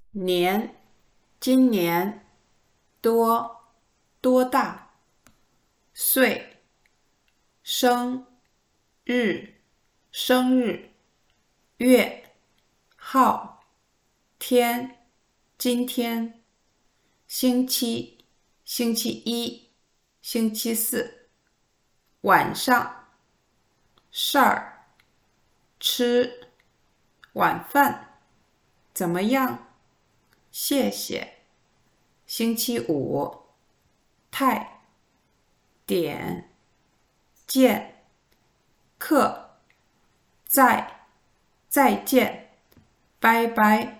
年，今年，多，多大，岁，生，日，生日，月，号，天，今天，星期，星期一，星期四，晚上，事儿，吃，晚饭，怎么样？谢谢。星期五，太，点，见，课，再见，拜拜。